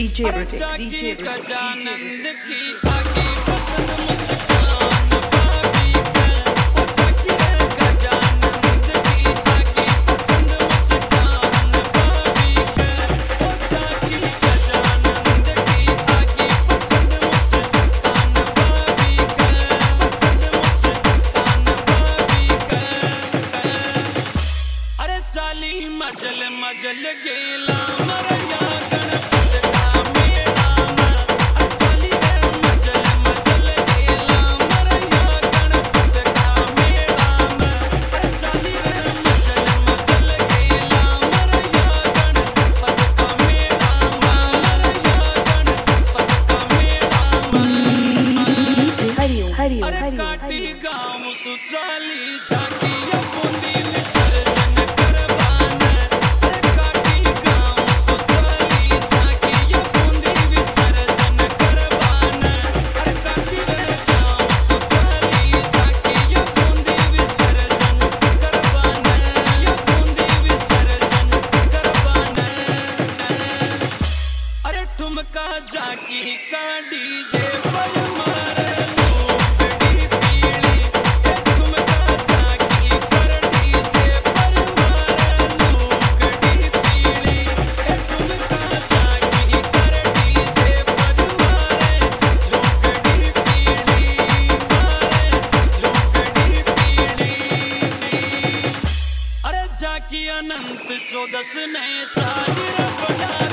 DJ अरे Britik, जागी DJ Britik, Gajanand की आगी पसंद मुस्कान भाभी का ओ जागी गजानंद की आगी पसंद मुस्कान भाभी का ओ जागी गजानंद की आगी पसंद मुस्कान भाभी का पसंद मुस्कान भाभी का अरे चाली मजल मजल गेला मरया गणपत का मेला अरे चाली मजल मजल गेला मरया गणपत का मेला अरे चाली मजल मजल गेला मरया गणपत का मेला मरया गणपत का मेला Hariom, अरे Hariom, काटी Hariom. गाँव सुचाली झाकी बूंदी विसर्जन करवाना अरे काटी गाँव सुचाली झाकी बूंदी विसर्जन करवाना अरे काटी गाँव सुचाली झाकी बूंदी विसर्जन करवाना बूंदी विसर्जन करवाना अरे ठुमका झाकी का डीजे पर मार लूगड़ी पीली ये ठुमका झाकी कर डीजे पर मार लूगड़ी पीली ये ठुमका झाकी कर डीजे पर मारे लूगड़ी पीली अरे झाकी अनंत 14 ने चाली बना